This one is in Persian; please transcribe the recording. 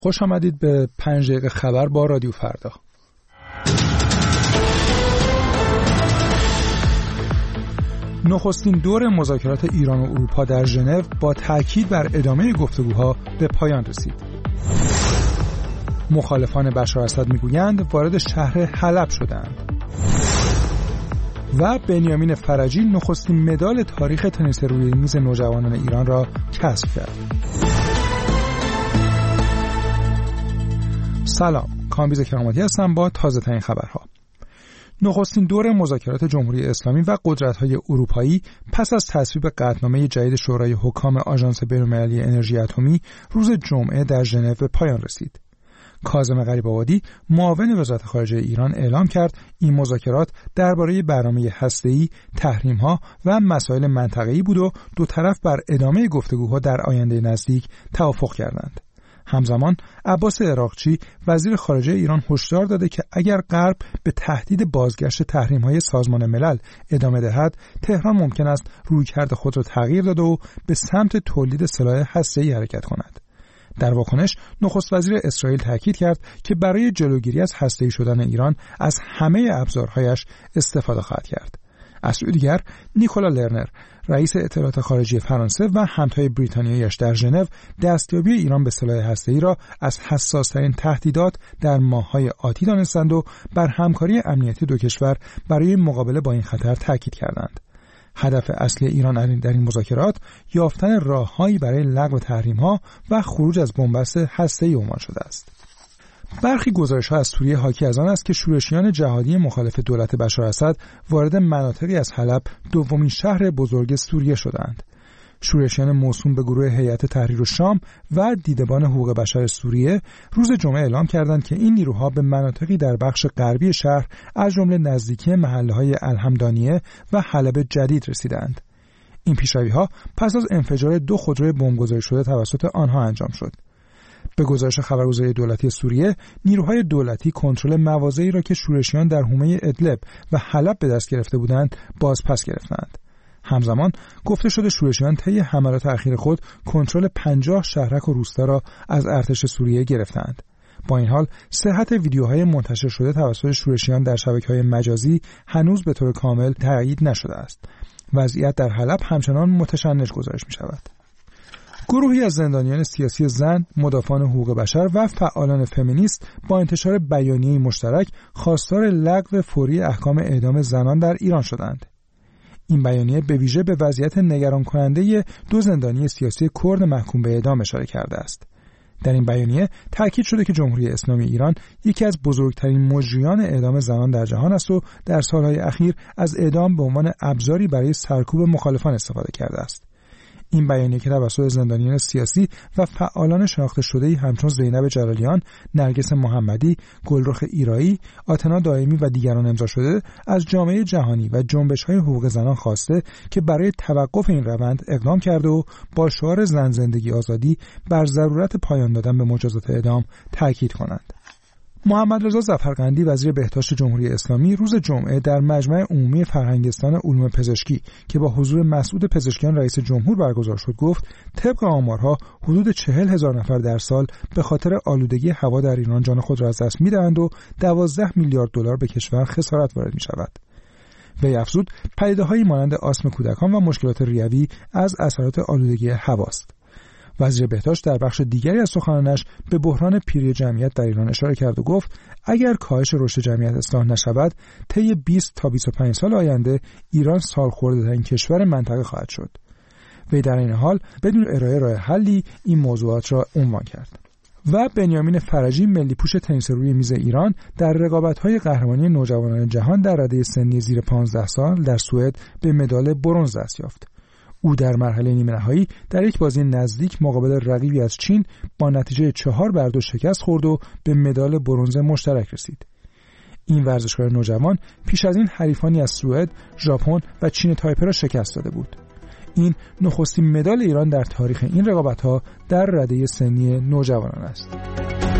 خوش آمدید به 5 دقیقه خبر با رادیو فردا. نخستین دور مذاکرات ایران و اروپا در ژنو با تاکید بر ادامه گفتگوها به پایان رسید. مخالفان بشار اسد میگویند وارد شهر حلب شدند. و بنیامین فرجی نخستین مدال تاریخ تنیس روی میز نوجوانان ایران را کسب کرد. سلام، کامبیز کرامتی هستم با تازه ترین خبرها. نخستین دور مذاکرات جمهوری اسلامی و قدرت‌های اروپایی پس از تصویب قطعنامه جدید شورای حکام آژانس بین‌المللی انرژی اتمی روز جمعه در ژنو به پایان رسید. کاظم غریب‌آبادی معاون وزارت خارجه ایران اعلام کرد این مذاکرات درباره برنامه هسته‌ای، تحریم‌ها و مسائل منطقه‌ای بود و دو طرف بر ادامه گفتگوها در آینده نزدیک توافق کردند. همزمان عباس عراقچی وزیر خارجه ایران هشدار داده که اگر غرب به تهدید بازگشت تحریم‌های سازمان ملل ادامه دهد، تهران ممکن است رویکرد خود را تغییر داده و به سمت تولید سلاح هسته‌ای حرکت کند. در واکنش نخست وزیر اسرائیل تاکید کرد که برای جلوگیری از هسته‌ای شدن ایران از همه ابزارهایش استفاده خواهد کرد. از سوی دیگر نیکولا لرنر رئیس اطلاعات خارجی فرانسه و همتای بریتانیایش در ژنو دستیابی ایران به سلاح هسته‌ای را از حساس‌ترین تهدیدات در ماه‌های آتی دانستند و بر همکاری امنیتی دو کشور برای مقابله با این خطر تاکید کردند. هدف اصلی ایران در این مذاکرات یافتن راه‌هایی برای لغو تحریم‌ها و خروج از بنبست هسته‌ای عنوان شده است. برخی گزارش‌ها از سوریه حاکی از آن است که شورشیان جهادی مخالف دولت بشار اسد وارد مناطقی از حلب، دومین شهر بزرگ سوریه شدند. شورشیان موسوم به گروه هیئت تحریر الشام و دیدبان حقوق بشر سوریه روز جمعه اعلام کردند که این نیروها به مناطقی در بخش غربی شهر از جمله نزدیکی محله‌های الحمدانیه و حلب جدید رسیدند. این پیشروی‌ها پس از انفجار 2 خودروی بمبگذاری شده توسط آنها انجام شد. به گزارش خبرگزاری دولتی سوریه، نیروهای دولتی کنترل مواضعی را که شورشیان در حومه ادلب و حلب به دست گرفته بودند بازپس گرفتند. همزمان گفته شده شورشیان طی حملات اخیر خود کنترل 50 شهرک و روستا را از ارتش سوریه گرفتند. با این حال صحت ویدیوهای منتشر شده توسط شورشیان در شبکه‌های مجازی هنوز به طور کامل تایید نشده است. وضعیت در حلب همچنان متشنج گزارش می‌شود. گروهی از زندانیان سیاسی زن، مدافعان حقوق بشر و فعالان فمینیست با انتشار بیانیه‌ای مشترک خواستار لغو فوری احکام اعدام زنان در ایران شدند. این بیانیه به ویژه به وضعیت نگران کننده 2 زندانی سیاسی کرد محکوم به اعدام اشاره کرده است. در این بیانیه تاکید شده که جمهوری اسلامی ایران یکی از بزرگترین مجریان اعدام زنان در جهان است و در سالهای اخیر از اعدام به عنوان ابزاری برای سرکوب مخالفان استفاده کرده است. این بیانیه که توسط زندانیان سیاسی و فعالان شناخته شده‌ای همچون زینب جلالیان، نرگس محمدی، گلرخ ایرایی، آتنا دائمی و دیگران امضا شده، از جامعه جهانی و جنبش‌های حقوق زنان خواسته که برای توقف این روند اقدام کرده و با شعار زن زندگی آزادی بر ضرورت پایان دادن به مجازات اعدام تاکید کنند. محمد رضا ظفرقندی وزیر بهداشت جمهوری اسلامی روز جمعه در مجمع عمومی فرهنگستان علوم پزشکی که با حضور مسعود پزشکیان رئیس جمهور برگزار شد گفت طبق آمارها حدود 40,000 نفر در سال به خاطر آلودگی هوا در ایران جان خود را از دست می‌دهند و 12 میلیارد دلار به کشور خسارت وارد می‌شود. وی افزود پدیده‌هایی مانند آسم کودکان و مشکلات ریوی از اثرات آلودگی هواست. وزیر بهداشت در بخش دیگری از سخنانش به بحران پیری جمعیت در ایران اشاره کرد و گفت اگر کاهش رشد جمعیت اصلاح نشود طی 20 تا 25 سال آینده ایران سالخورده‌ترین کشور منطقه خواهد شد. وی در این حال بدون ارائه راه حلی این موضوعات را عنوان کرد. و بنیامین فرجی ملی پوش تنیس روی میز ایران در رقابت‌های قهرمانی نوجوانان جهان در رده سنی زیر 15 سال در سوئد به مدال برنز دست یافت. او در مرحله نیمه نهایی در یک بازی نزدیک مقابل رقیبی از چین با نتیجه 4-2 شکست خورد و به مدال برنز مشترک رسید. این ورزشکار نوجوان پیش از این حریفانی از سوئد، ژاپن و چین تایپه را شکست داده بود. این نخستین مدال ایران در تاریخ این رقابت‌ها در رده سنی نوجوانان است.